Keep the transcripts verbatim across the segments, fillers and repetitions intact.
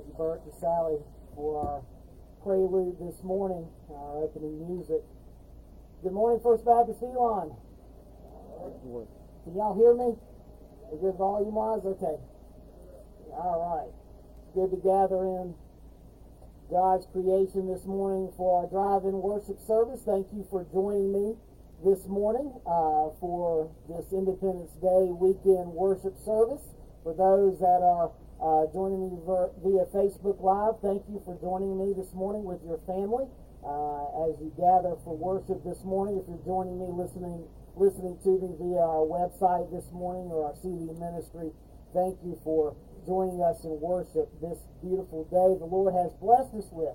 Thank you, Bert and Sally, for our prelude this morning, our opening music. Good morning, First Baptist Elon. Can y'all hear me? A good volume-wise? Okay. All right. Good to gather in God's creation this morning for our drive-in worship service. Thank you for joining me this morning uh, for this Independence Day weekend worship service. For those that are uh, joining me via Facebook Live, thank you for joining me this morning with your family uh, as you gather for worship this morning. If you're joining me listening listening to me via our website this morning or our C D ministry, thank you for joining us in worship this beautiful day the Lord has blessed us with.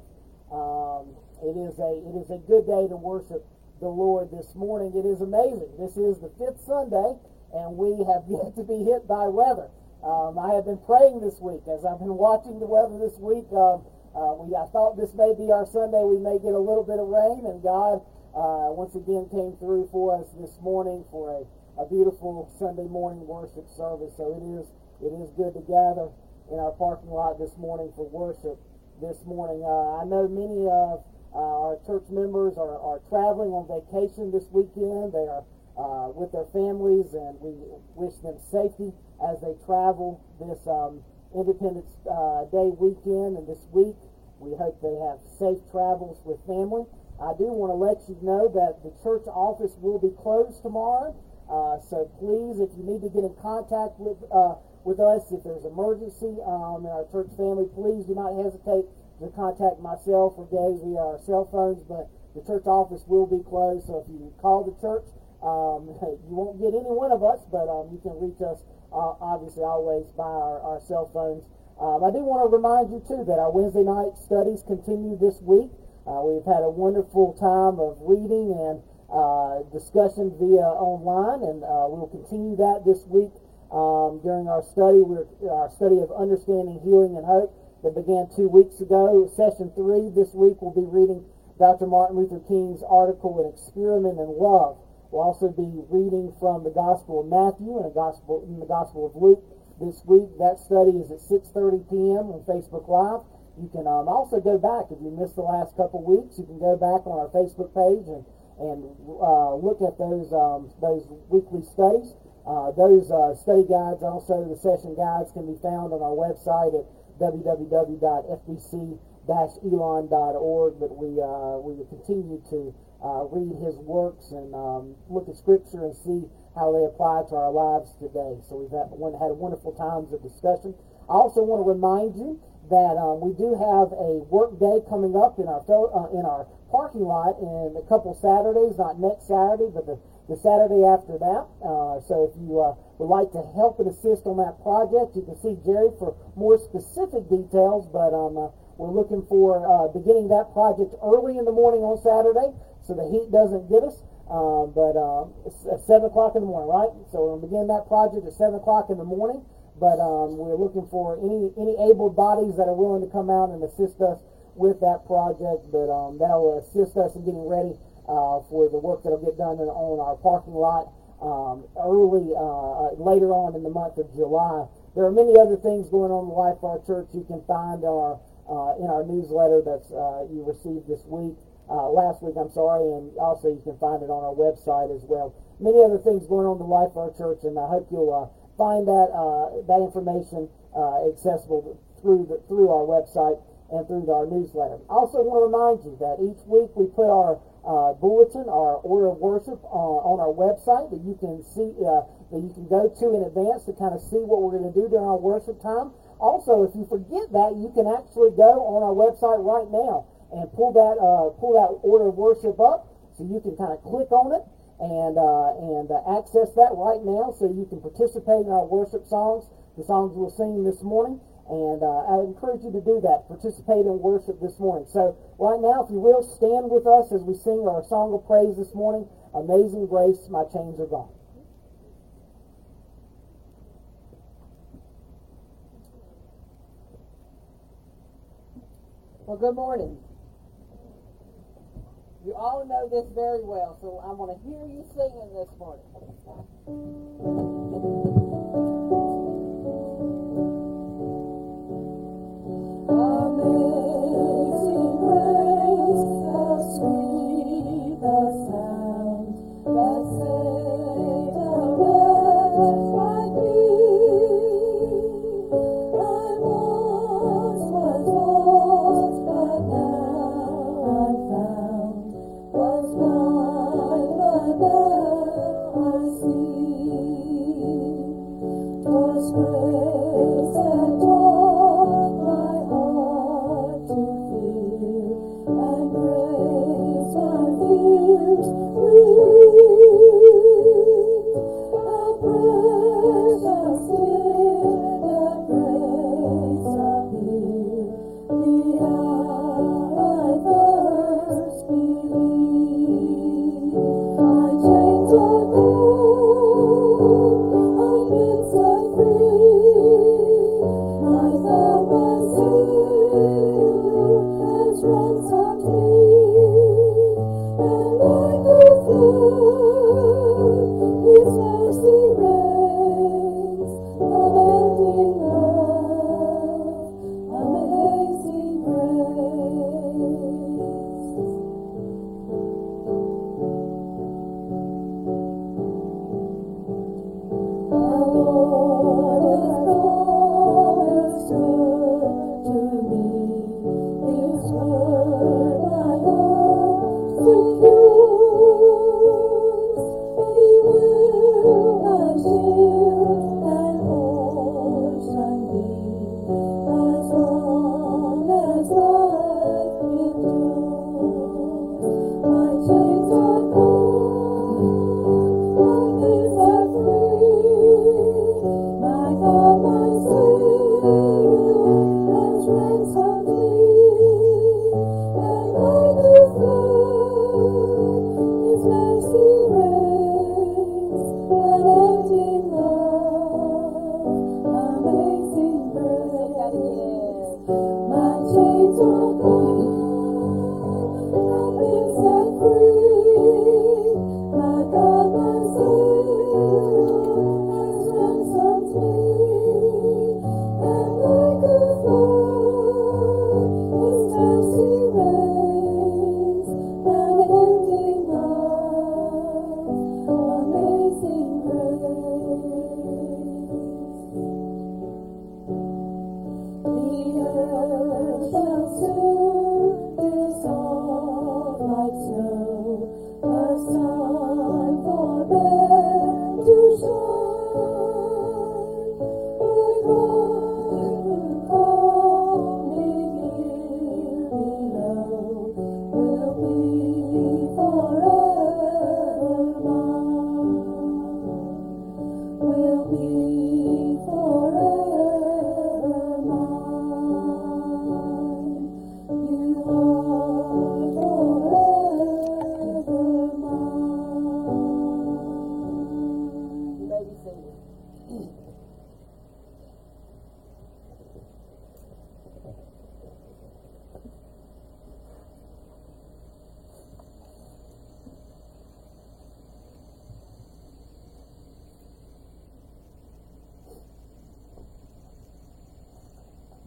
Um, it is a it is a good day to worship the Lord this morning. It is amazing. This is the fifth Sunday, and we have yet to be hit by weather. Um, I have been praying this week as I've been watching the weather this week. Um, uh, we I thought this may be our Sunday. We may get a little bit of rain, and God uh, once again came through for us this morning for a, a beautiful Sunday morning worship service. So it is it is good to gather in our parking lot this morning for worship this morning. Uh, I know many of uh, our church members are, are traveling on vacation this weekend. They are uh, with their families, and we wish them safety as they travel this um, Independence uh, Day weekend and this week. We hope they have safe travels with family. I do want to let you know that the church office will be closed tomorrow. Uh, so please, if you need to get in contact with uh, with us, if there's emergency um, in our church family, please do not hesitate to contact myself or Gay via our cell phones. But the church office will be closed, so if you call the church, um, you won't get any one of us, but um, you can reach us uh, obviously always by our, our cell phones. Um, I do want to remind you too that our Wednesday night studies continue this week. Uh, we've had a wonderful time of reading and uh, discussion via online, and uh, we'll continue that this week um, during our study. We're, our study of Understanding, Healing, and Hope that began two weeks ago. Session three this week we'll be reading Doctor Martin Luther King's article, An Experiment in Love. We'll also be reading from the Gospel of Matthew and a gospel in the Gospel of Luke this week. That study is at six thirty p.m. on Facebook Live. You can um, also go back if you missed the last couple weeks. You can go back on our Facebook page and and uh, look at those um, those weekly studies. Uh, those uh, study guides, also the session guides, can be found on our website at w w w dot f b c dash elon dot org. But we uh, we will continue to uh, read his works and um, look at Scripture and see how they apply to our lives today. So we've had, had wonderful times of discussion. I also want to remind you that um, we do have a work day coming up in our uh, in our parking lot in a couple Saturdays, not next Saturday, but the, the Saturday after that. Uh, so if you uh, would like to help and assist on that project, you can see Jerry for more specific details, but um, uh, we're looking for uh, beginning that project early in the morning on Saturday so the heat doesn't get us. Um, but uh, it's at seven o'clock in the morning, right? So we're going to begin that project at seven o'clock in the morning. But um, we're looking for any any able bodies that are willing to come out and assist us with that project. But um, that will assist us in getting ready uh, for the work that will get done in, on our parking lot um, early uh, later on in the month of July. There are many other things going on in the life of our church. You can find our uh, in our newsletter that's uh, you received this week. Uh, last week, I'm sorry, and also you can find it on our website as well. Many other things going on in the life of our church, and I hope you'll uh, find that uh, that information uh, accessible through the, through our website and through our newsletter. I also want to remind you that each week we put our uh, bulletin, our order of worship, uh, on our website that you can see uh, that you can go to in advance to kind of see what we're going to do during our worship time. Also, if you forget that, you can actually go on our website right now and pull that uh, pull that order of worship up, so you can kind of click on it and uh, and uh, access that right now, so you can participate in our worship songs, the songs we'll sing this morning. And uh, I encourage you to do that, participate in worship this morning. So right now, if you will, stand with us as we sing our song of praise this morning, Amazing Grace, My Chains Are Gone. Well, good morning. You all know this very well, so I want to hear you singing this morning. Oh,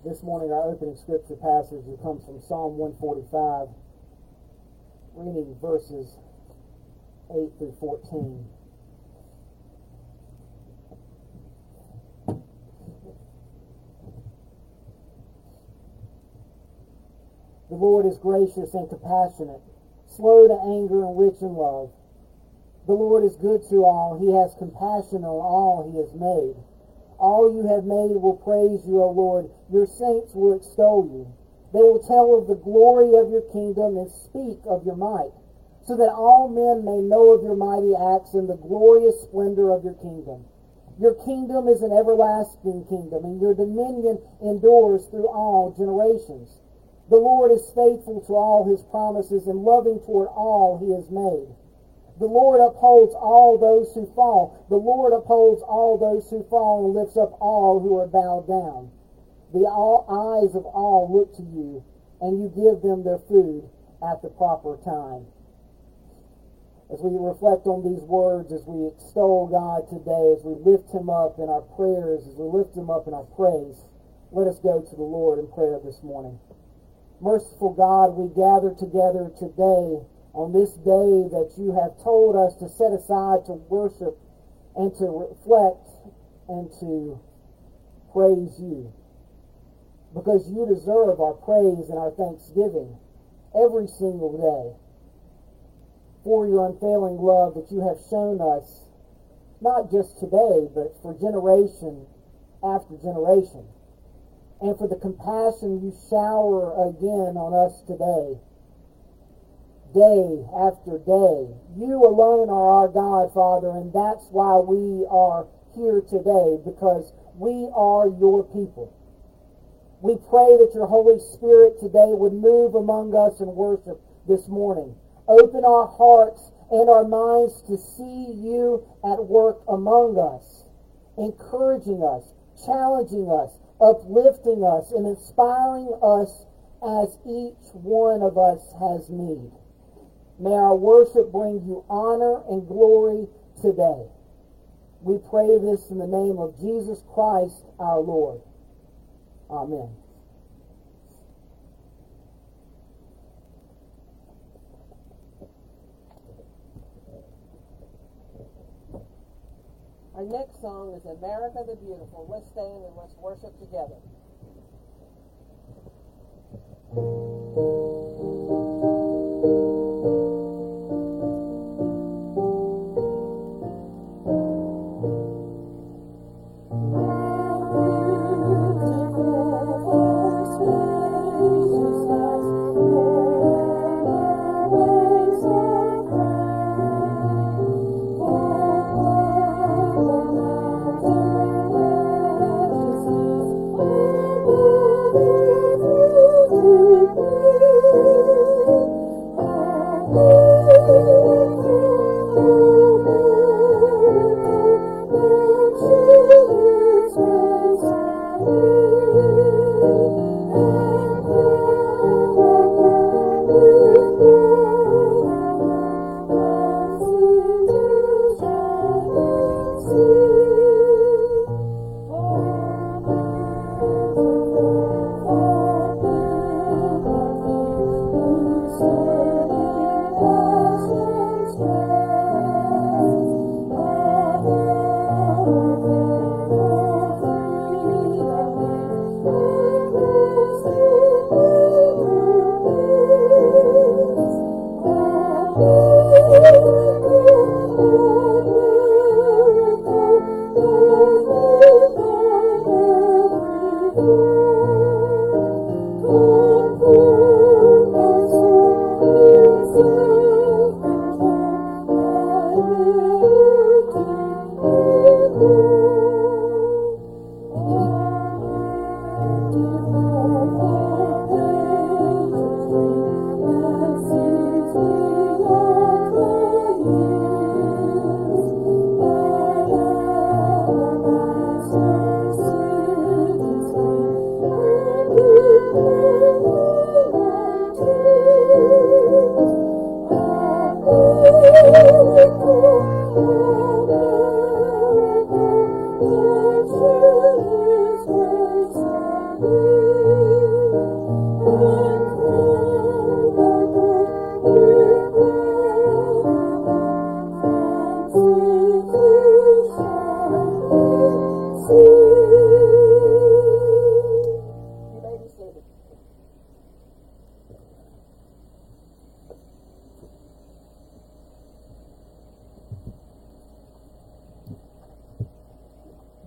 This morning our opening scripture passage comes from Psalm one forty-five, reading verses eight through fourteen. The Lord is gracious and compassionate, slow to anger and rich in love. The Lord is good to all. He has compassion on all he has made. All you have made will praise you, O Lord. Your saints will extol you. They will tell of the glory of your kingdom and speak of your might, so that all men may know of your mighty acts and the glorious splendor of your kingdom. Your kingdom is an everlasting kingdom, and your dominion endures through all generations. The Lord is faithful to all his promises and loving toward all he has made. The Lord upholds all those who fall. The Lord upholds all those who fall and lifts up all who are bowed down. The all eyes of all look to you, and you give them their food at the proper time. As we reflect on these words, as we extol God today, as we lift him up in our prayers, as we lift him up in our praise, let us go to the Lord in prayer this morning. Merciful God, we gather together today on this day that you have told us to set aside to worship and to reflect and to praise you. Because you deserve our praise and our thanksgiving every single day for your unfailing love that you have shown us, not just today, but for generation after generation. And for the compassion you shower again on us today, day after day. You alone are our God, Father, and that's why we are here today, because we are your people. We pray that your Holy Spirit today would move among us in worship this morning. Open our hearts and our minds to see you at work among us, encouraging us, challenging us, uplifting us, and inspiring us as each one of us has need. May our worship bring you honor and glory today. We pray this in the name of Jesus Christ our Lord. Amen. Our next song is America the Beautiful. Let's stand and let's worship together.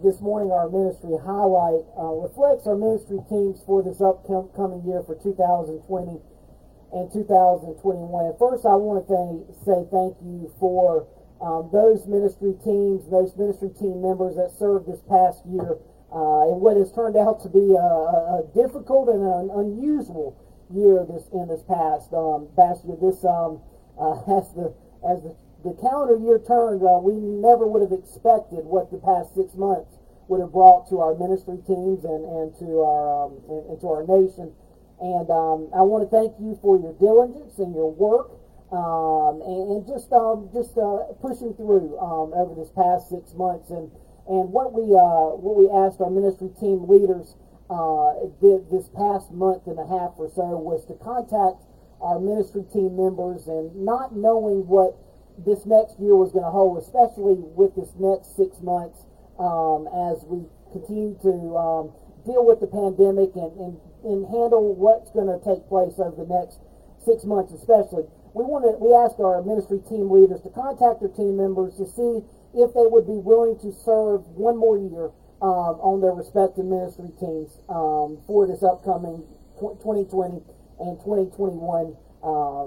this morning, our ministry highlight uh, reflects our ministry teams for this upcoming year for two thousand twenty and two thousand twenty-one. And first, I want to thank, say thank you for um, those ministry teams, those ministry team members that served this past year uh, in what has turned out to be a, a difficult and an unusual year this in this past um, past year. This um, uh, as the as the The calendar year turned, uh, we never would have expected what the past six months would have brought to our ministry teams and, and to our um, and, and to our nation. And um, I want to thank you for your diligence and your work, um, and, and just um, just uh, pushing through um, over this past six months. And and what we uh, what we asked our ministry team leaders uh, did this past month and a half or so was to contact our ministry team members, and not knowing what this next year was going to hold, especially with this next six months um, as we continue to um, deal with the pandemic and, and, and handle what's going to take place over the next six months especially. We wanted, we asked our ministry team leaders to contact their team members to see if they would be willing to serve one more year um, on their respective ministry teams um, for this upcoming twenty twenty and twenty twenty-one uh,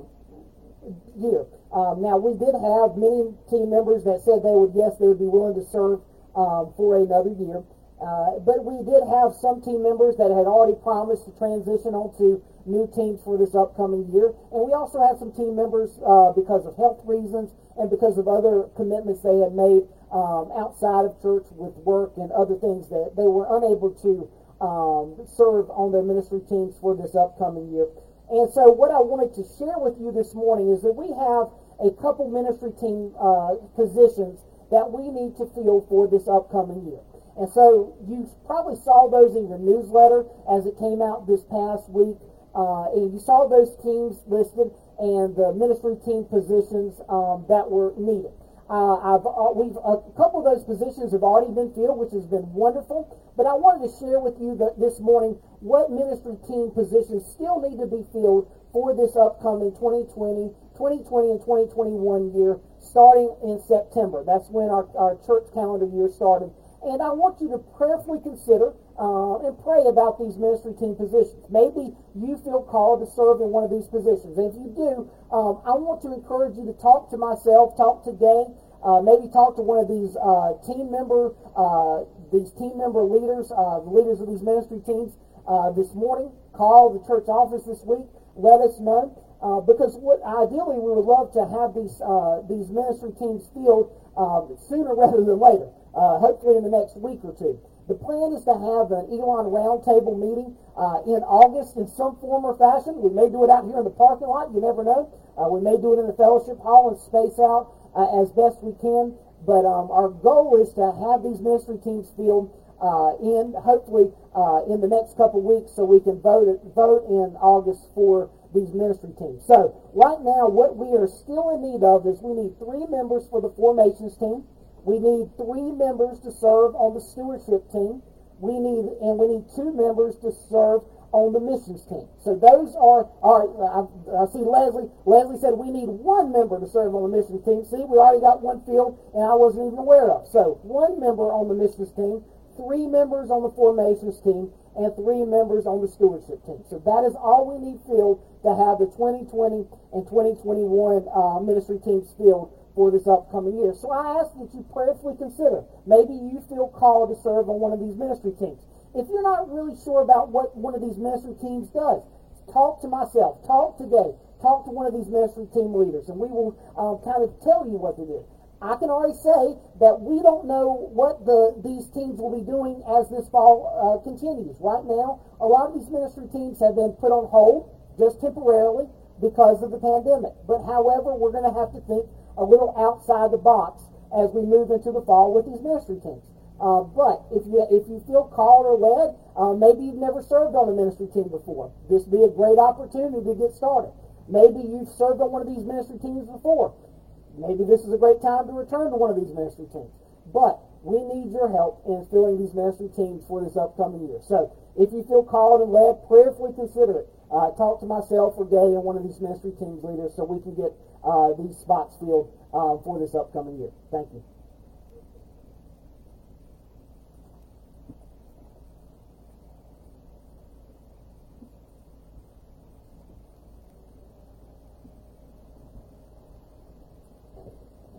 year. Um, now, we did have many team members that said they would, yes, they would be willing to serve um, for another year. Uh, but we did have some team members that had already promised to transition onto new teams for this upcoming year. And we also had some team members, uh, because of health reasons and because of other commitments they had made um, outside of church with work and other things, that they were unable to um, serve on their ministry teams for this upcoming year. And so what I wanted to share with you this morning is that we have a couple ministry team uh, positions that we need to fill for this upcoming year. And so you probably saw those in your newsletter as it came out this past week. Uh, and you saw those teams listed and the ministry team positions um, that were needed. Uh, I've, uh, we've, a couple of those positions have already been filled, which has been wonderful. But I wanted to share with you that this morning what ministry team positions still need to be filled for this upcoming twenty twenty, twenty twenty and twenty twenty-one year, starting in September. That's when our, our church calendar year started. And I want you to prayerfully consider uh, and pray about these ministry team positions. Maybe you feel called to serve in one of these positions. And if you do, um, I want to encourage you to talk to myself, talk to Gay, uh, maybe talk to one of these uh, team member uh, these team member leaders, uh, the leaders of these ministry teams uh, this morning. Call the church office this week. Let us know. Uh, because what ideally we would love to have these uh, these ministry teams filled uh, sooner rather than later. Uh, hopefully in the next week or two. The plan is to have an Elon Roundtable meeting uh, in August in some form or fashion. We may do it out here in the parking lot. You never know. Uh, we may do it in the fellowship hall and space out uh, as best we can. But um, our goal is to have these ministry teams filled uh, in hopefully uh, in the next couple weeks, so we can vote it, vote in August for these ministry teams. So right now, what we are still in need of is we need three members for the formations team. We need three members to serve on the stewardship team. We need, and we need two members to serve on the missions team. So those are, are I, I see Leslie. Leslie said we need one member to serve on the missions team. See, we already got one filled, and I wasn't even aware of. So one member on the missions team, three members on the formations team, and three members on the stewardship team. So that is all we need filled to have the twenty twenty and twenty twenty-one uh, ministry teams filled for this upcoming year. So I ask that you prayerfully consider. Maybe you feel called to serve on one of these ministry teams. If you're not really sure about what one of these ministry teams does, talk to myself, talk today, talk to one of these ministry team leaders, and we will um, kind of tell you what to do. I can already say that we don't know what the these teams will be doing as this fall uh, continues. Right now, a lot of these ministry teams have been put on hold just temporarily because of the pandemic. But however, we're going to have to think a little outside the box as we move into the fall with these ministry teams. Uh, but if you if you feel called or led, uh, maybe you've never served on a ministry team before. This would be a great opportunity to get started. Maybe you've served on one of these ministry teams before. Maybe this is a great time to return to one of these ministry teams. But we need your help in filling these ministry teams for this upcoming year. So if you feel called and led, prayerfully consider it. Uh, talk to myself or Gay and one of these ministry teams leaders so we can get uh, these spots filled uh, for this upcoming year. Thank you.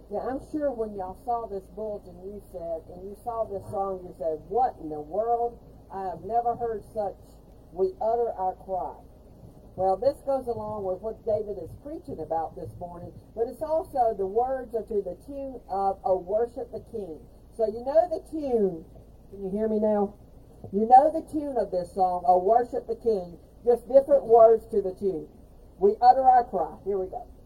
Now, I'm sure when y'all saw this bulletin, you said, and you saw this song, you said, what in the world? I have never heard such. We utter our cry. Well, this goes along with what David is preaching about this morning, but it's also the words are to the tune of "O Worship the King." So you know the tune. Can you hear me now? You know the tune of this song, "O Worship the King." Just different words to the tune. We utter our cry. Here we go.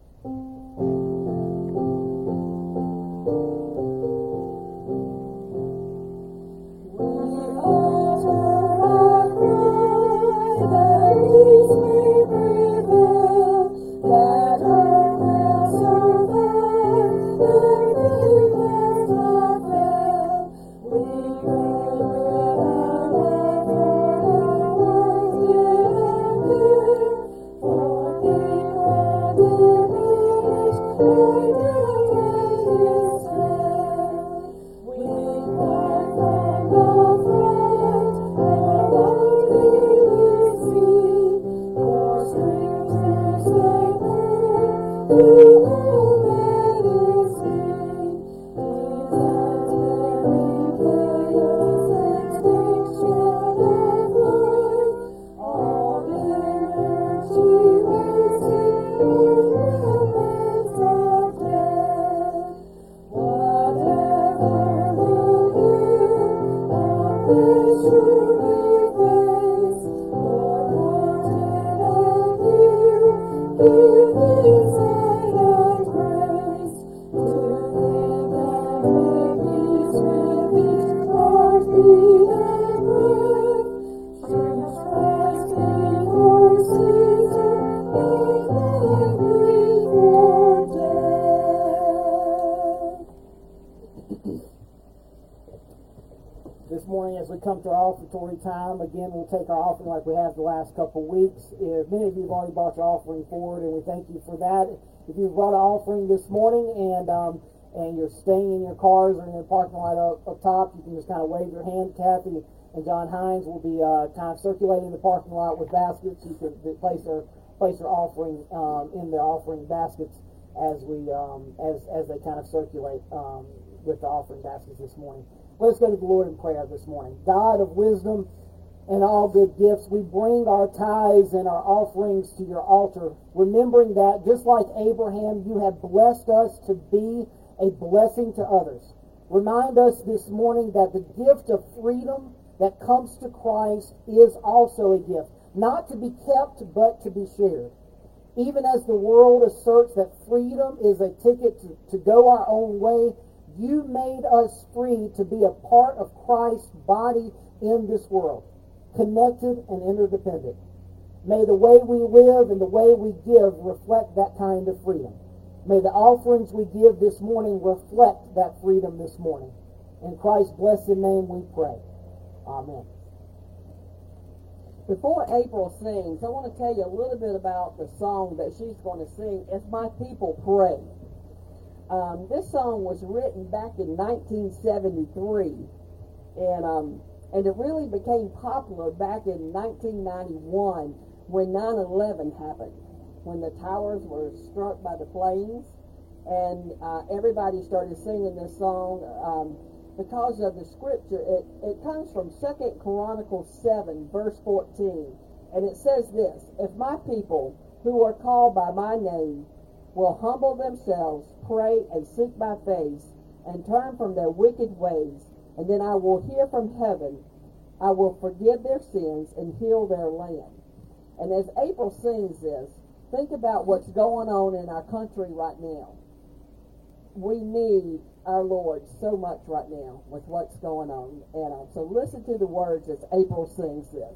This morning, as we come to our offertory time, again, we'll take our offering like we have the last couple of weeks. If many of you have already brought your offering forward, and we thank you for that. If you've brought an offering this morning and um, and you're staying in your cars or in your parking lot up, up top, you can just kind of wave your hand. Kathy and John Hines will be uh, kind of circulating the parking lot with baskets. You can place their place their offering um, in their offering baskets as we um, as as they kind of circulate um, with the offering baskets this morning. Let's go to the Lord in prayer this morning. God of wisdom and all good gifts, we bring our tithes and our offerings to your altar, remembering that just like Abraham, you have blessed us to be a blessing to others. Remind us this morning that the gift of freedom that comes to Christ is also a gift, not to be kept, but to be shared. Even as the world asserts that freedom is a ticket to, to go our own way, you made us free to be a part of Christ's body in this world, connected and interdependent. May the way we live and the way we give reflect that kind of freedom. May the offerings we give this morning reflect that freedom this morning. In Christ's blessed name we pray. Amen. Before April sings, I want to tell you a little bit about the song that she's going to sing, As My People Pray. Um, this song was written back in nineteen seventy-three, and um, and it really became popular back in nineteen ninety-one when nine eleven happened, when the towers were struck by the planes, and uh, everybody started singing this song um, because of the scripture. It, it comes from Second Chronicles seven, verse fourteen, and it says this: If my people who are called by my name will humble themselves, pray, and seek my face, and turn from their wicked ways, and then I will hear from heaven, I will forgive their sins and heal their land. And as April sings this, think about what's going on in our country right now. We need our Lord so much right now with what's going on. And uh, so listen to the words as April sings this.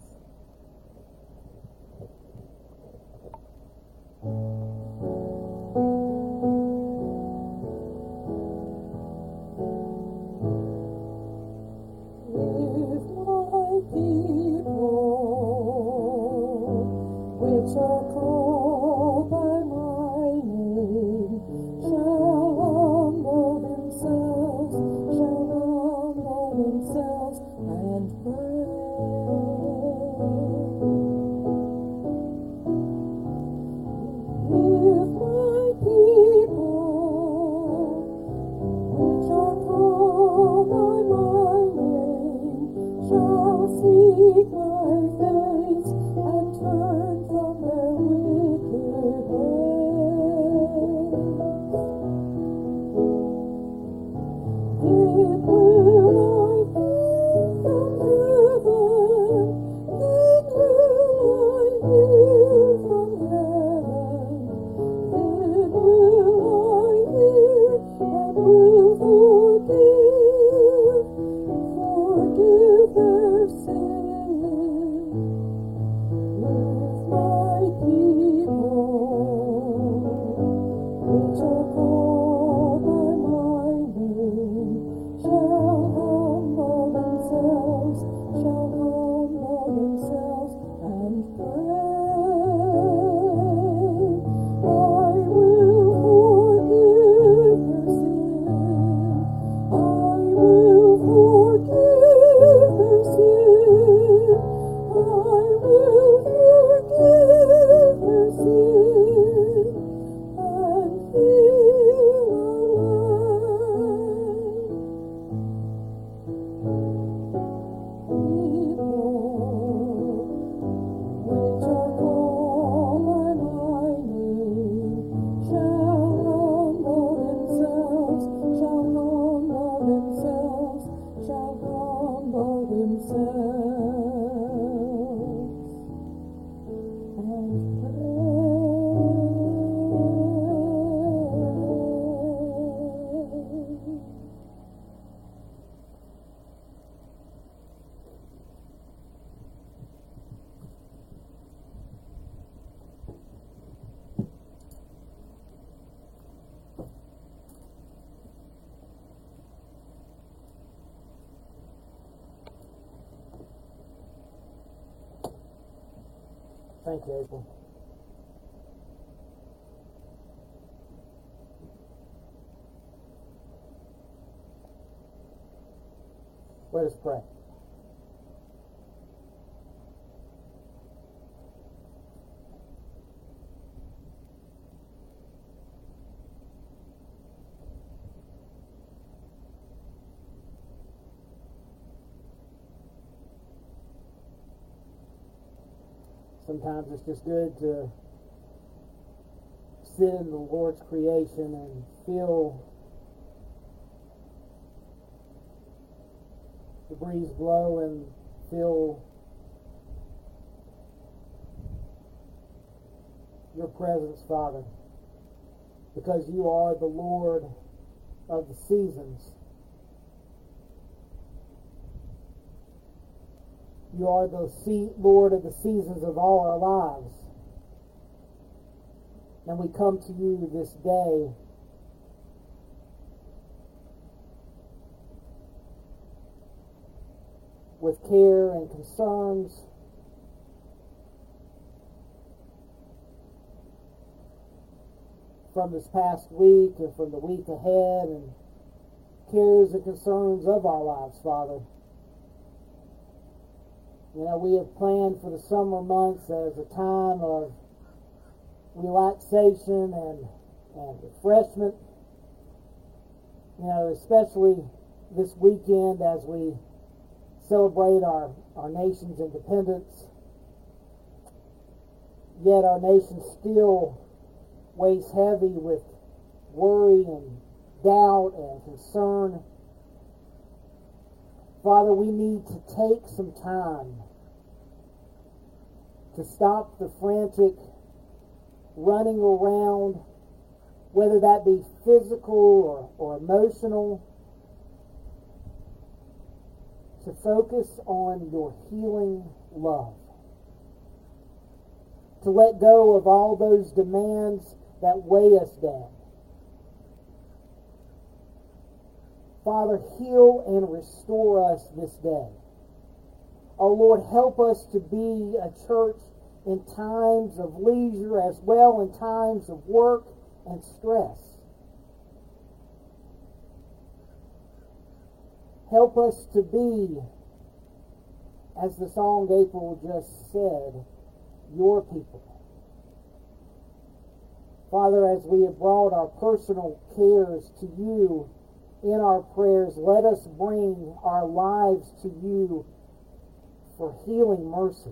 We Thank you, April. Let us pray. Sometimes it's just good to sit in the Lord's creation and feel the breeze blow and feel your presence, Father, because you are the Lord of the seasons. You are the Lord of the seasons of all our lives. And we come to you this day with care and concerns, from this past week and from the week ahead, and cares and concerns of our lives, Father. You know, we have planned for the summer months as a time of relaxation and, and refreshment. You know, especially this weekend as we celebrate our, our nation's independence. Yet our nation still weighs heavy with worry and doubt and concern. Father, we need to take some time to stop the frantic running around, whether that be physical or, or emotional, to focus on your healing love. To let go of all those demands that weigh us down. Father, heal and restore us this day. Oh Lord, help us to be a church in times of leisure as well in times of work and stress. Help us to be, as the song April just said, your people. Father, as we have brought our personal cares to you in our prayers, let us bring our lives to you for healing mercy.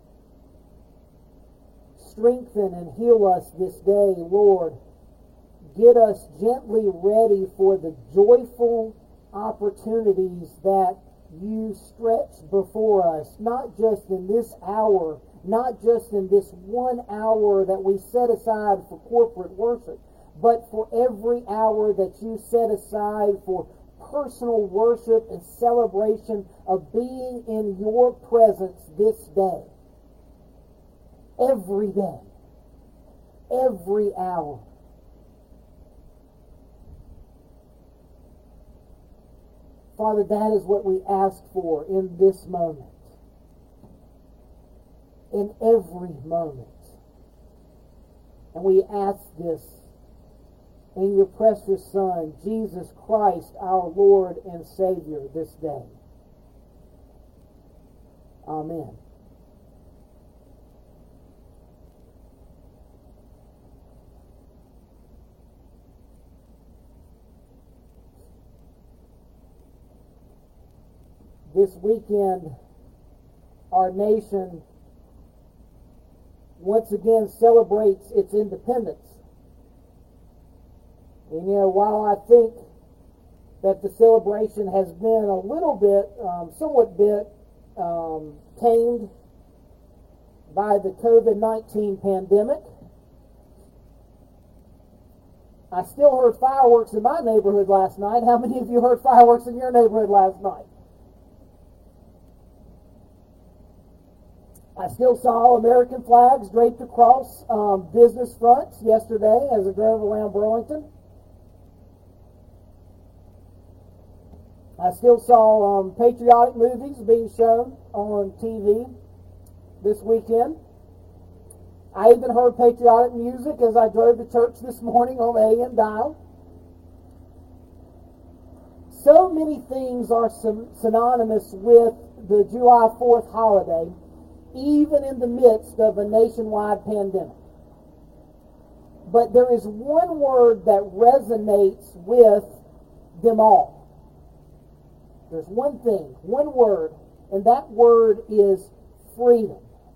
Strengthen and heal us this day, Lord. Get us gently ready for the joyful opportunities that you stretch before us, not just in this hour, not just in this one hour that we set aside for corporate worship, but for every hour that you set aside for personal worship and celebration of being in your presence this day. Every day. Every hour. Father, that is what we ask for in this moment. In every moment. And we ask this in your precious Son, Jesus Christ, our Lord and Savior, this day. Amen. This weekend, our nation once again celebrates its independence. And you know, while I think that the celebration has been a little bit, um, somewhat bit um, tamed by the covid nineteen pandemic, I still heard fireworks in my neighborhood last night. How many of you heard fireworks in your neighborhood last night? I still saw American flags draped across um, business fronts yesterday as I drove around Burlington. I still saw um, patriotic movies being shown on T V this weekend. I even heard patriotic music as I drove to church this morning on the A M dial. So many things are synonymous with the July fourth holiday, even in the midst of a nationwide pandemic. But there is one word that resonates with them all. There's one thing, one word, and that word is freedom.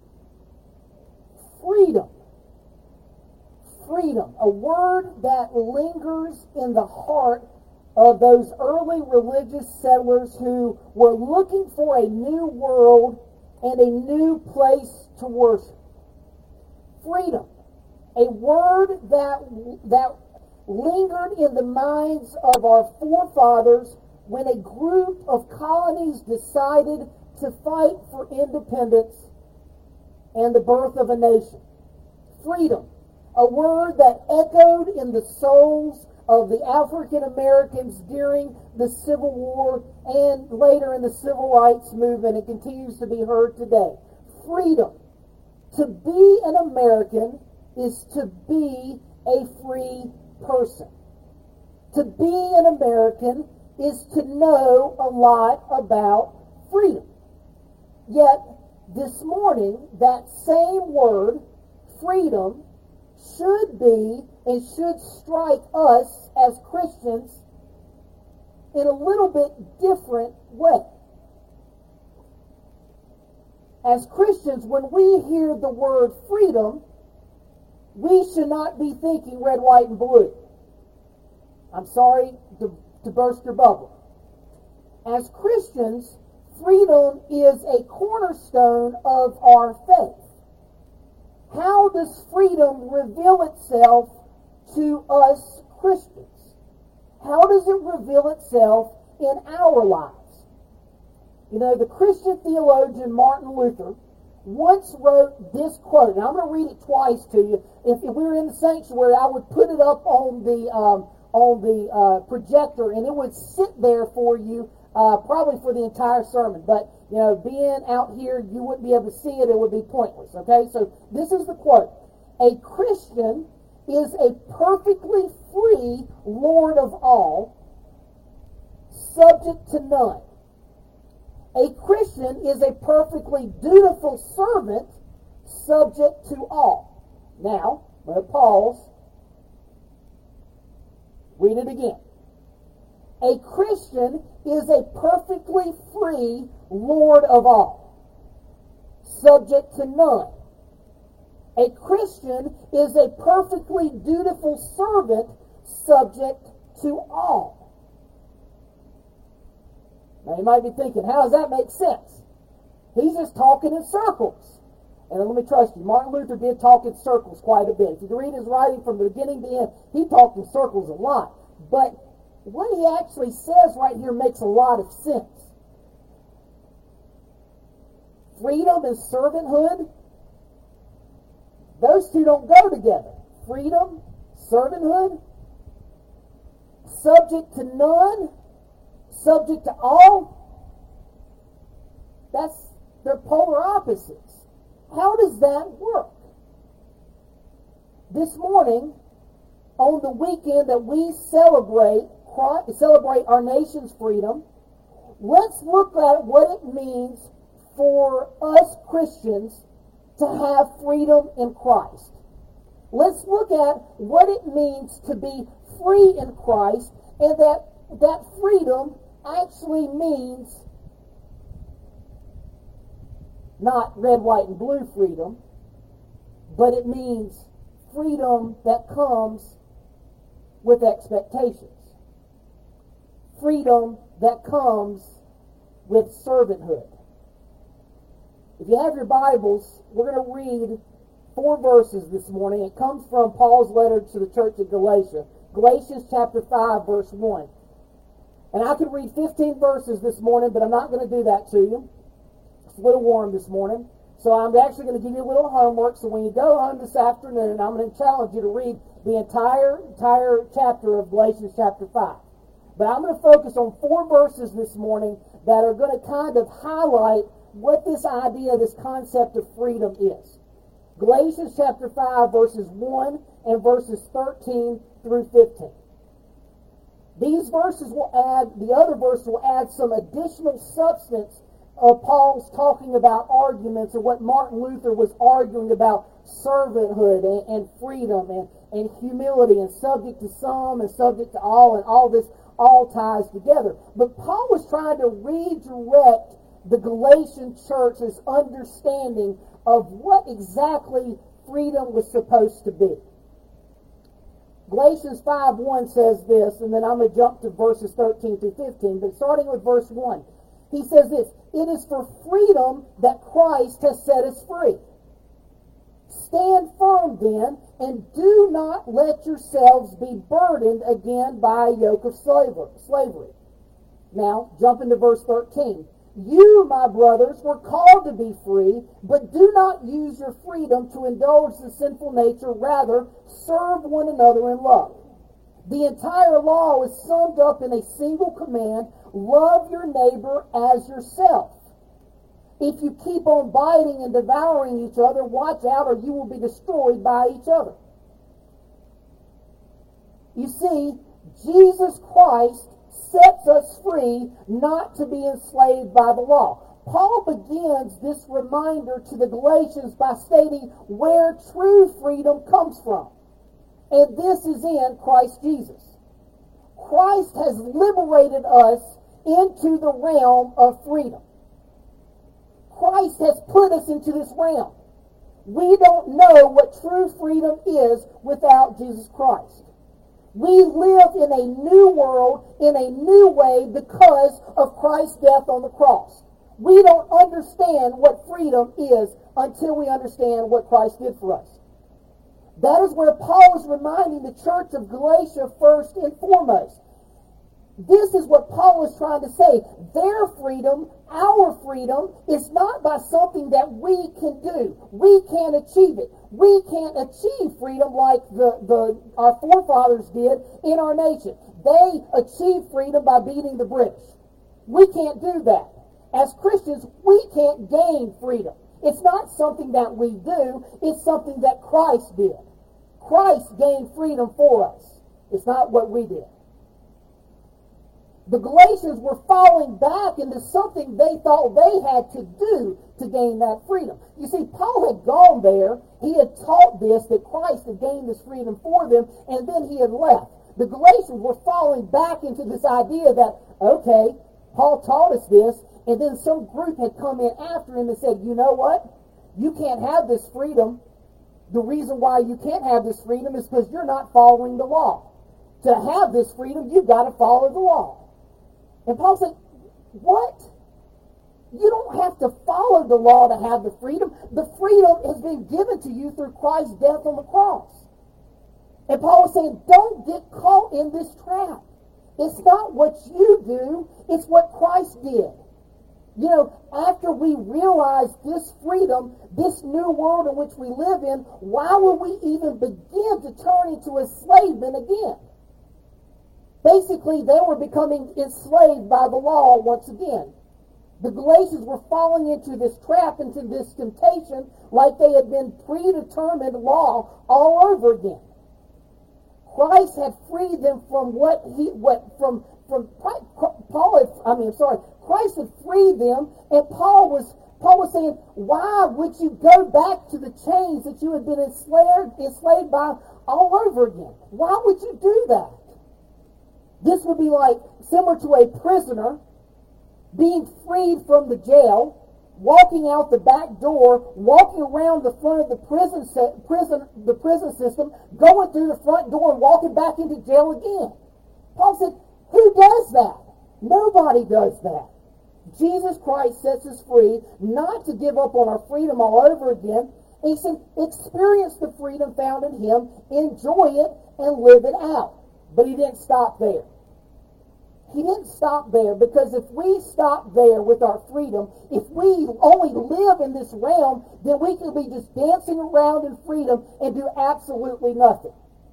Freedom. Freedom. A word that lingers in the heart of those early religious settlers who were looking for a new world and a new place to worship. Freedom. A word that, that lingered in the minds of our forefathers when a group of colonies decided to fight for independence and the birth of a nation. Freedom. A word that echoed in the souls of the African Americans during the Civil War and later in the Civil Rights Movement. It continues to be heard today. Freedom. To be an American is to be a free person. To be an American is to know a lot about freedom. Yet, this morning, that same word, freedom, should be and should strike us as Christians in a little bit different way. As Christians, when we hear the word freedom, we should not be thinking red, white, and blue. I'm sorry to, to burst your bubble. As Christians, freedom is a cornerstone of our faith. How does freedom reveal itself to us Christians? How does it reveal itself in our lives? You know, the Christian theologian Martin Luther once wrote this quote, and I'm going to read it twice to you. If, if we were in the sanctuary, I would put it up on the um, on the uh, projector, and it would sit there for you uh, probably for the entire sermon. But you know, being out here, you wouldn't be able to see it; it would be pointless. Okay, so this is the quote: "A Christian is a perfectly free Lord of all, subject to none. A Christian is a perfectly dutiful servant, subject to all." Now, I'm going to pause. Read it again. A Christian is a perfectly free Lord of all, subject to none. A Christian is a perfectly dutiful servant, subject to all. Now you might be thinking, how does that make sense? He's just talking in circles. And let me trust you, Martin Luther did talk in circles quite a bit. If you read his writing from the beginning to the end, he talked in circles a lot. But what he actually says right here makes a lot of sense. Freedom and servanthood, those two don't go together. Freedom, servanthood, subject to none, subject to all. That's, they're polar opposites. How does that work? This morning, on the weekend that we celebrate celebrate our nation's freedom, let's look at what it means for us Christians to have freedom in Christ. Let's look at what it means to be free in Christ, and that that freedom actually means not red, white, and blue freedom, but it means freedom that comes with expectations. Freedom that comes with servanthood. If you have your Bibles, we're going to read four verses this morning. It comes from Paul's letter to the church at Galatia. Galatians chapter five, verse one. And I could read fifteen verses this morning, but I'm not going to do that to you. It's a little warm this morning. So I'm actually going to give you a little homework. So when you go home this afternoon, I'm going to challenge you to read the entire, entire chapter of Galatians chapter five. But I'm going to focus on four verses this morning that are going to kind of highlight what this idea, this concept of freedom is. Galatians chapter five, verses one and verses thirteen through fifteen. These verses will add, the other verse will add some additional substance of Paul's talking about arguments and what Martin Luther was arguing about servanthood and, and freedom and, and humility and subject to some and subject to all, and all this all ties together. But Paul was trying to redirect the Galatian church's understanding of what exactly freedom was supposed to be. Galatians five one says this, and then I'm going to jump to verses thirteen through fifteen, but starting with verse one. He says this, "It is for freedom that Christ has set us free. Stand firm then, and do not let yourselves be burdened again by a yoke of slavery." Now, jump into verse thirteen. "You, my brothers, were called to be free, but do not use your freedom to indulge the sinful nature. Rather, serve one another in love. The entire law is summed up in a single command: love your neighbor as yourself. If you keep on biting and devouring each other, watch out, or you will be destroyed by each other." You see, Jesus Christ sets us free not to be enslaved by the law. Paul begins this reminder to the Galatians by stating where true freedom comes from. And this is in Christ Jesus. Christ has liberated us into the realm of freedom. Christ has put us into this realm. We don't know what true freedom is without Jesus Christ. We live in a new world, in a new way, because of Christ's death on the cross. We don't understand what freedom is until we understand what Christ did for us. That is where Paul is reminding the church of Galatia first and foremost. This is what Paul is trying to say. Their freedom, our freedom, is not by something that we can do. We can't achieve it. We can't achieve freedom like the, the our forefathers did in our nation. They achieved freedom by beating the British. We can't do that. As Christians, we can't gain freedom. It's not something that we do. It's something that Christ did. Christ gained freedom for us. It's not what we did. The Galatians were falling back into something they thought they had to do to gain that freedom. You see, Paul had gone there. He had taught this, that Christ had gained this freedom for them, and then he had left. The Galatians were falling back into this idea that, okay, Paul taught us this, and then some group had come in after him and said, you know what? You can't have this freedom. The reason why you can't have this freedom is because you're not following the law. To have this freedom, you've got to follow the law. And Paul said, what? You don't have to follow the law to have the freedom. The freedom has been given to you through Christ's death on the cross. And Paul is saying, don't get caught in this trap. It's not what you do, it's what Christ did. You know, after we realize this freedom, this new world in which we live in, why would we even begin to turn into enslavement again? Basically, they were becoming enslaved by the law once again. The Galatians were falling into this trap, into this temptation, like they had been predetermined law all over again. Christ had freed them from what he, what from from Paul. Had, I mean, sorry, Christ had freed them, and Paul was Paul was saying, why would you go back to the chains that you had been enslaved enslaved by all over again? Why would you do that? This would be like similar to a prisoner being freed from the jail, walking out the back door, walking around the front of the prison set, prison the prison system, going through the front door and walking back into jail again. Paul said, who does that? Nobody does that. Jesus Christ sets us free, not to give up on our freedom all over again. He said, experience the freedom found in him, enjoy it, and live it out. But he didn't stop there. He didn't stop there, because if we stop there with our freedom, if we only live in this realm, then we can be just dancing around in freedom and do absolutely nothing.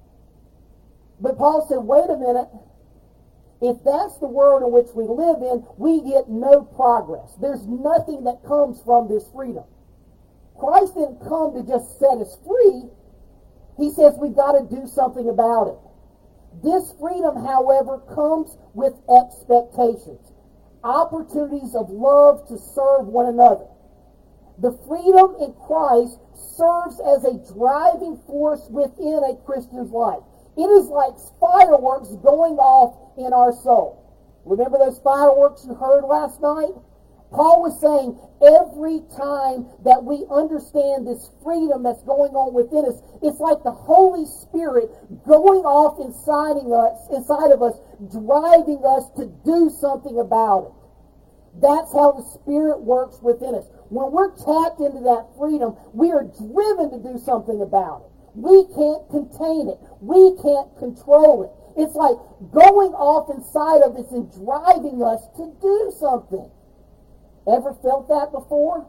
But Paul said, wait a minute. If that's the world in which we live in, we get no progress. There's nothing that comes from this freedom. Christ didn't come to just set us free. He says we've got to do something about it. This freedom, however, comes with expectations, opportunities of love to serve one another. The freedom in Christ serves as a driving force within a Christian's life. It is like fireworks going off in our soul. Remember those fireworks you heard last night? Paul was saying every time that we understand this freedom that's going on within us, it's like the Holy Spirit going off inside of us, inside of us, driving us to do something about it. That's how the Spirit works within us. When we're tapped into that freedom, we are driven to do something about it. We can't contain it. We can't control it. It's like going off inside of us and driving us to do something. Ever felt that before?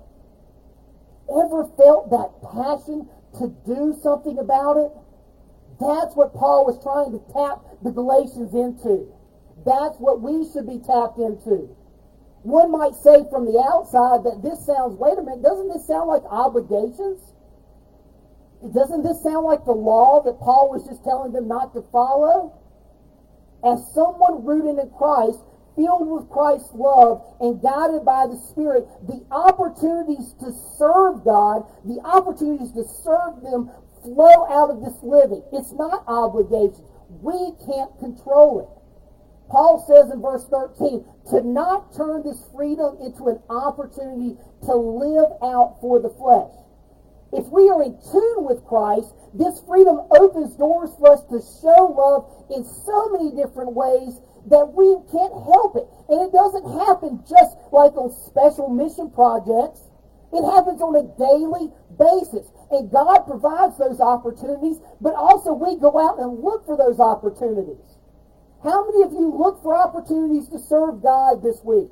Ever felt that passion to do something about it? That's what Paul was trying to tap the Galatians into. That's what we should be tapped into. One might say from the outside that this sounds, wait a minute, doesn't this sound like obligations? Doesn't this sound like the law that Paul was just telling them not to follow? As someone rooted in Christ, filled with Christ's love and guided by the Spirit, the opportunities to serve God, the opportunities to serve them flow out of this living. It's not obligations. We can't control it. Paul says in verse thirteen, to not turn this freedom into an opportunity to live out for the flesh. If we are in tune with Christ, this freedom opens doors for us to show love in so many different ways that we can't help it. And it doesn't happen just like on special mission projects. It happens on a daily basis. And God provides those opportunities, but also we go out and look for those opportunities. How many of you look for opportunities to serve God this week?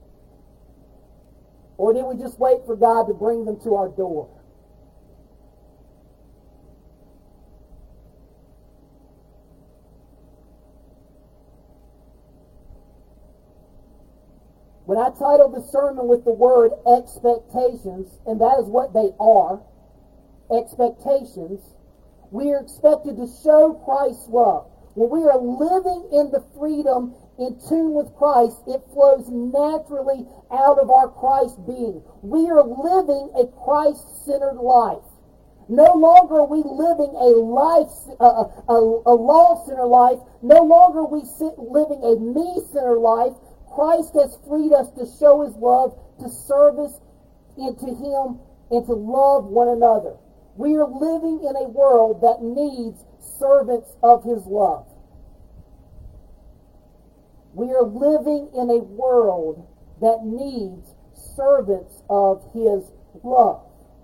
Or did we just wait for God to bring them to our door? When I titled the sermon with the word expectations, and that is what they are, expectations, we are expected to show Christ's love. When we are living in the freedom in tune with Christ, it flows naturally out of our Christ being. We are living a Christ-centered life. No longer are we living a life, a, a, a law-centered life. No longer are we living a me-centered life. Christ has freed us to show His love, to service into Him, and to love one another. We are living in a world that needs servants of His love. We are living in a world that needs servants of His love.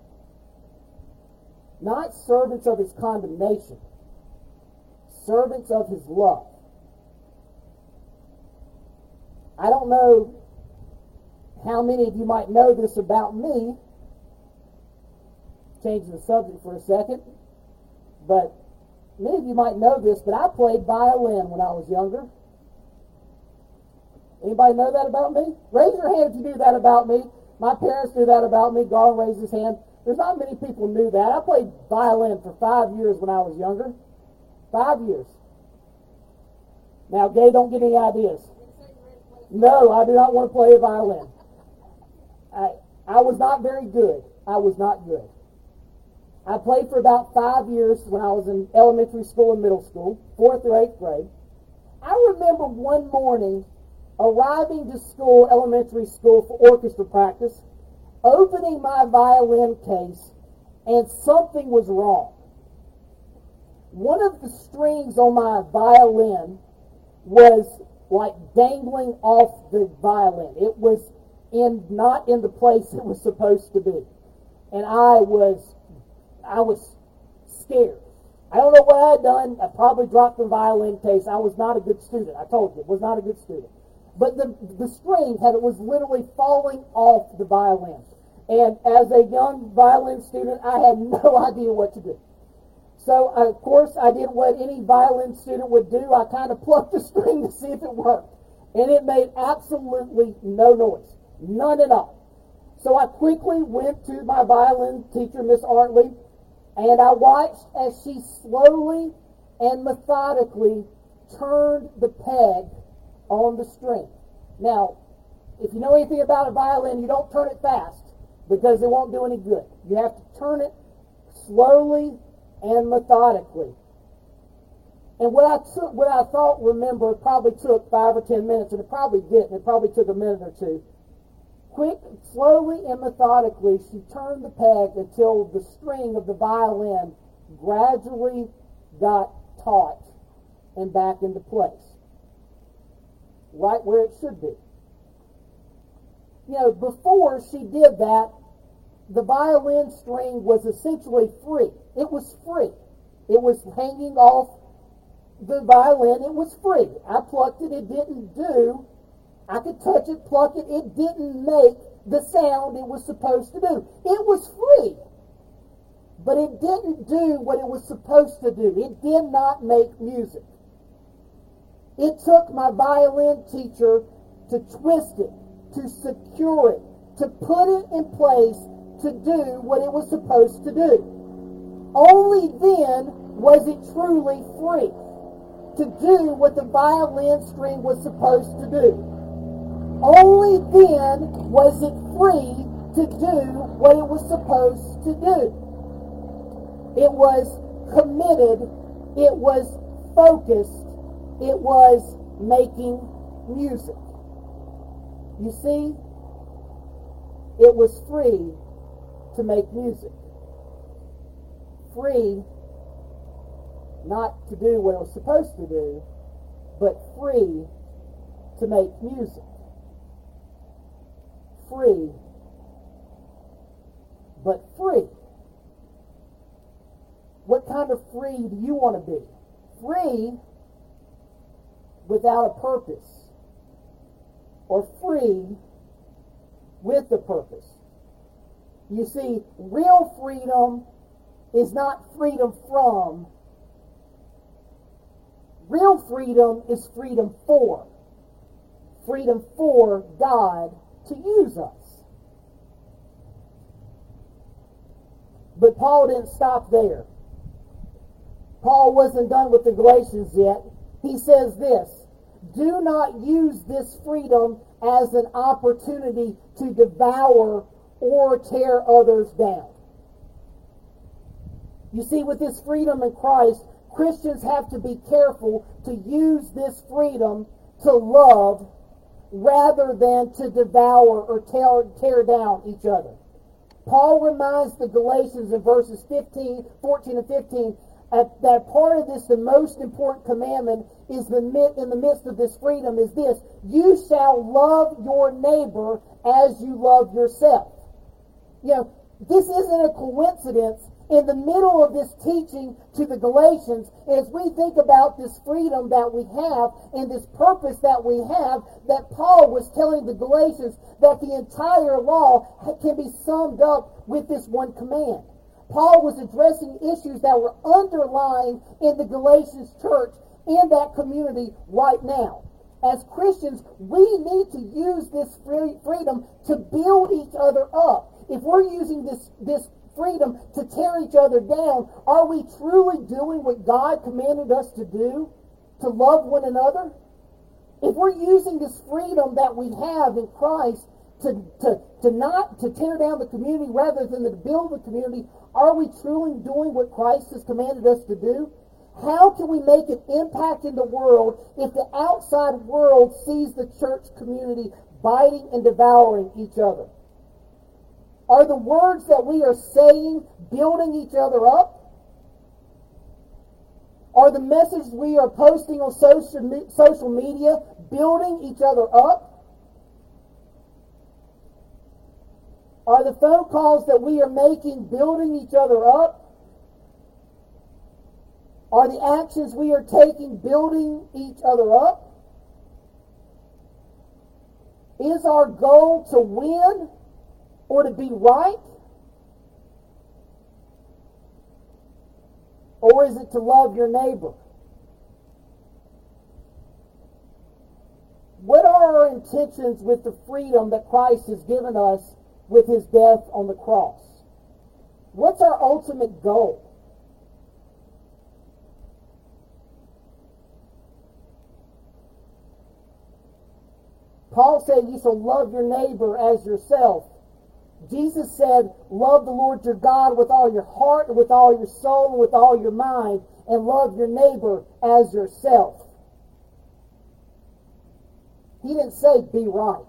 Not servants of His condemnation. Servants of His love. I don't know how many of you might know this about me. Changing the subject for a second. But many of you might know this, but I played violin when I was younger. Anybody know that about me? Raise your hand if you knew that about me. My parents knew that about me. Garland raised his hand. There's not many people knew that. I played violin for five years when I was younger. Five years. Now, Gay, don't get any ideas. No, I do not want to play a violin. I, I was not very good. I was not good. I played for about five years when I was in elementary school and middle school, fourth or eighth grade. I remember one morning arriving to school, elementary school, for orchestra practice, opening my violin case, and something was wrong. One of the strings on my violin was like dangling off the violin. It was in not in the place it was supposed to be. And I was I was scared. I don't know what I had done. I probably dropped the violin case. I was not a good student. I told you, was not a good student. But the the string had it was literally falling off the violin. And as a young violin student, I had no idea what to do. So, of course, I did what any violin student would do. I kind of plucked the string to see if it worked. And it made absolutely no noise. None at all. So I quickly went to my violin teacher, Miss Artley, and I watched as she slowly and methodically turned the peg on the string. Now, if you know anything about a violin, you don't turn it fast because it won't do any good. You have to turn it slowly and methodically. And what I took, what I thought, remember, probably took five or ten minutes, and it probably didn't. It probably took a minute or two. Quick, slowly and methodically, she turned the peg until the string of the violin gradually got taut and back into place, right where it should be. You know, before she did that, the violin string was essentially free. It was free. It was hanging off the violin. It was free. I plucked it. It didn't do. I could touch it, pluck it. It didn't make the sound it was supposed to do. It was free. But it didn't do what it was supposed to do. It did not make music. It took my violin teacher to twist it, to secure it, to put it in place to do what it was supposed to do. Only then was it truly free to do what the violin string was supposed to do. Only then was it free to do what it was supposed to do. It was committed. It was focused. It was making music. You see, it was free to make music. Free not to do what it was supposed to do, but free to make music. Free, but free. What kind of free do you want to be? Free without a purpose, or free with a purpose? You see, real freedom is not freedom from. Real freedom is freedom for. Freedom for God to use us. But Paul didn't stop there. Paul wasn't done with the Galatians yet. He says this: do not use this freedom as an opportunity to devour or tear others down. You see, with this freedom in Christ, Christians have to be careful to use this freedom to love rather than to devour or tear, tear down each other. Paul reminds the Galatians in verses fifteen, fourteen and fifteen that part of this, the most important commandment, is the in the midst of this freedom is this: you shall love your neighbor as you love yourself. You know, this isn't a coincidence. In the middle of this teaching to the Galatians, as we think about this freedom that we have and this purpose that we have, that Paul was telling the Galatians that the entire law can be summed up with this one command. Paul was addressing issues that were underlying in the Galatians church, in that community right now. As Christians, we need to use this free freedom to build each other up. If we're using this, this freedom to tear each other down, are we truly doing what God commanded us to do? To love one another? If we're using this freedom that we have in Christ to, to, to not to tear down the community rather than to build the community, are we truly doing what Christ has commanded us to do? How can we make an impact in the world if the outside world sees the church community biting and devouring each other? Are the words that we are saying building each other up? Are the messages we are posting on social, me- social media building each other up? Are the phone calls that we are making building each other up? Are the actions we are taking building each other up? Is our goal to win or to be right? Or is it to love your neighbor? What are our intentions with the freedom that Christ has given us with his death on the cross? What's our ultimate goal? Paul said you shall love your neighbor as yourself. Jesus said, love the Lord your God with all your heart, and with all your soul, and with all your mind, and love your neighbor as yourself. He didn't say be right.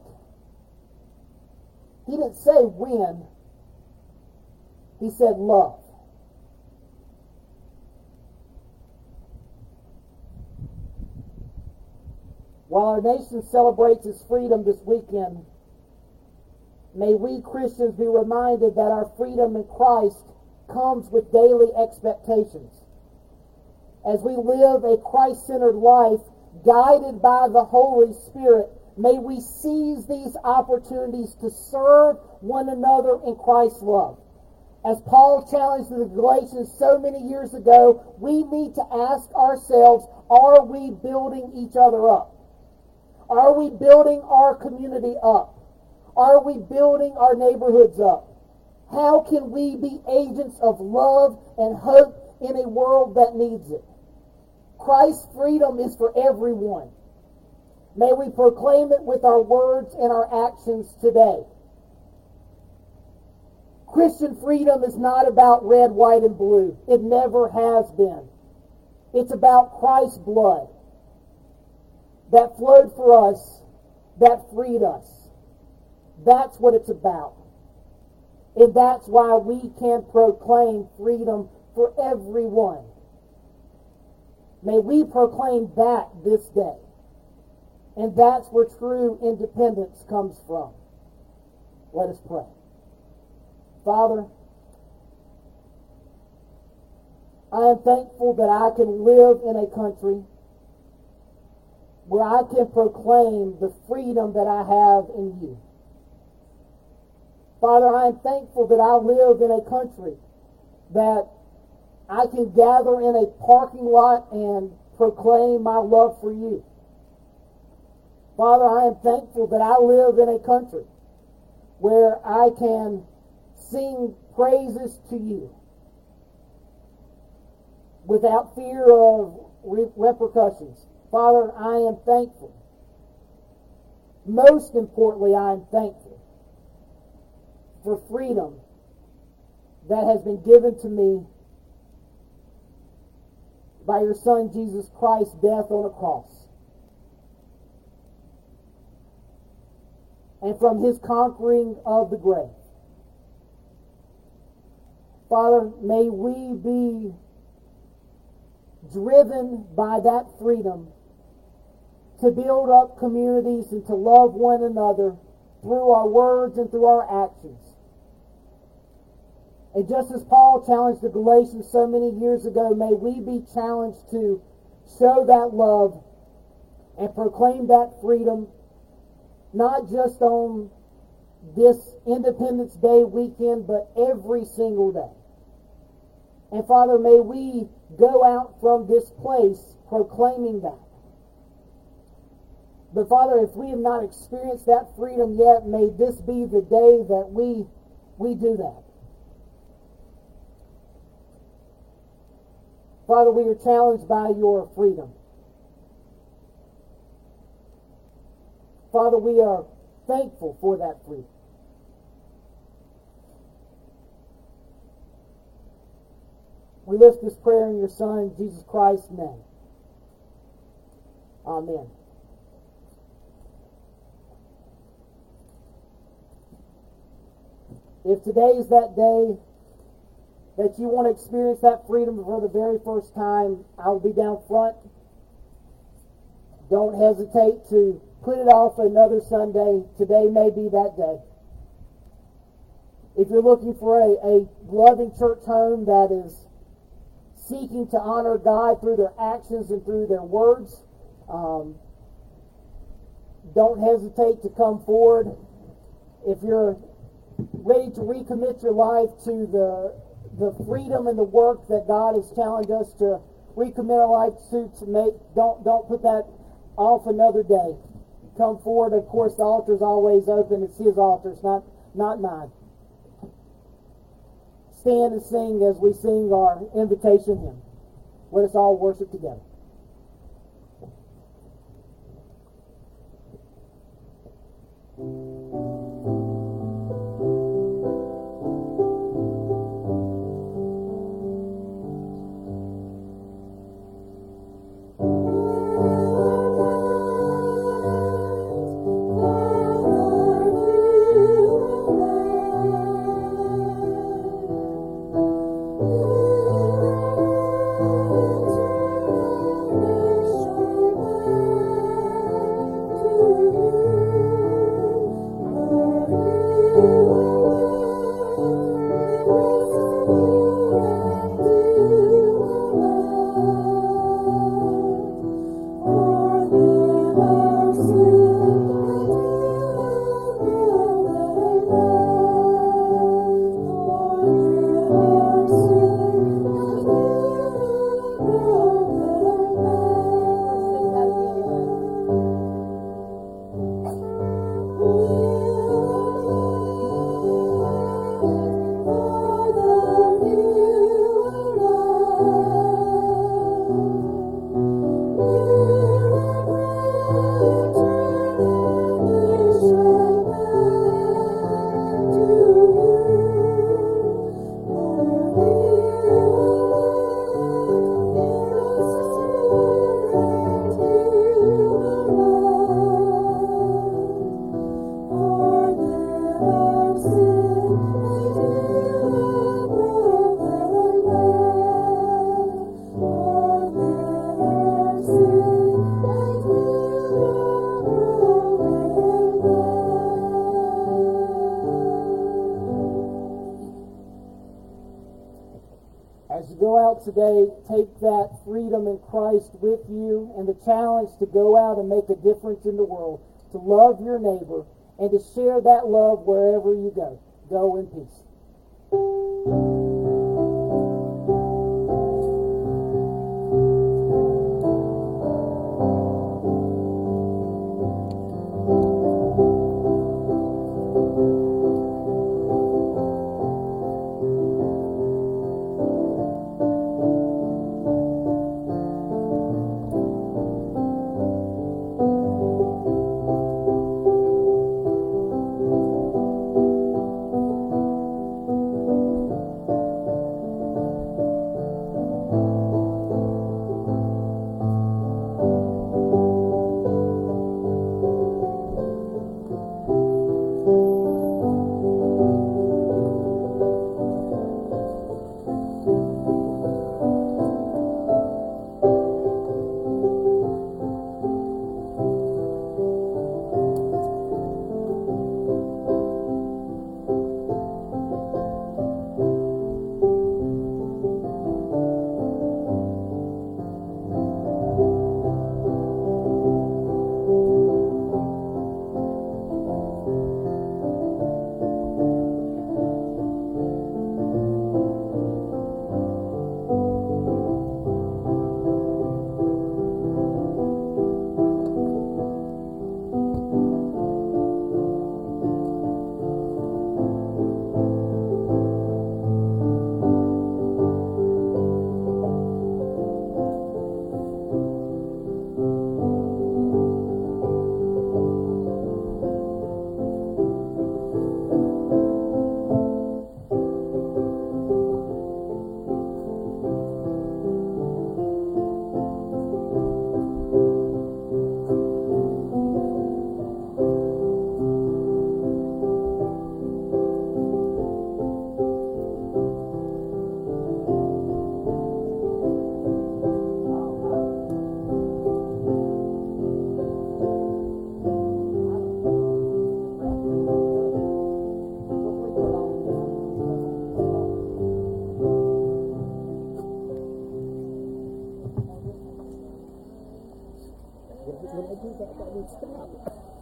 He didn't say win. He said love. While our nation celebrates its freedom this weekend, may we Christians be reminded that our freedom in Christ comes with daily expectations. As we live a Christ-centered life, guided by the Holy Spirit, may we seize these opportunities to serve one another in Christ's love. As Paul challenged the Galatians so many years ago, we need to ask ourselves, are we building each other up? Are we building our community up? Are we building our neighborhoods up? How can we be agents of love and hope in a world that needs it? Christ's freedom is for everyone. May we proclaim it with our words and our actions today. Christian freedom is not about red, white, and blue. It never has been. It's about Christ's blood that flowed for us, that freed us. That's what it's about. And that's why we can proclaim freedom for everyone. May we proclaim that this day. And that's where true independence comes from. Let us pray. Father, I am thankful that I can live in a country where I can proclaim the freedom that I have in you. Father, I am thankful that I live in a country that I can gather in a parking lot and proclaim my love for you. Father, I am thankful that I live in a country where I can sing praises to you without fear of re- repercussions. Father, I am thankful. Most importantly, I am thankful for freedom that has been given to me by your Son, Jesus Christ's death on a cross. And from his conquering of the grave. Father, may we be driven by that freedom to build up communities and to love one another through our words and through our actions. And just as Paul challenged the Galatians so many years ago, may we be challenged to show that love and proclaim that freedom, not just on this Independence Day weekend, but every single day. And Father, may we go out from this place proclaiming that. But Father, if we have not experienced that freedom yet, may this be the day that we, we do that. Father, we are challenged by your freedom. Father, we are thankful for that freedom. We lift this prayer in your Son, Jesus Christ's name. Amen. If today is that day that you want to experience that freedom for the very first time, I'll be down front. Don't hesitate to put it off another Sunday. Today may be that day. If you're looking for a, a loving church home that is seeking to honor God through their actions and through their words, um, don't hesitate to come forward. If you're ready to recommit your life to the the freedom and the work that God has challenged us to recommit our life to, to make, don't don't put that off another day. Come forward. Of course, the altar is always open. It's his altar. It's not not mine. Stand and sing as we sing our invitation hymn. Let us all worship together. As you go out today, take that freedom in Christ with you and the challenge to go out and make a difference in the world, to love your neighbor, and to share that love wherever you go. Go in peace. When I do that, that means stop.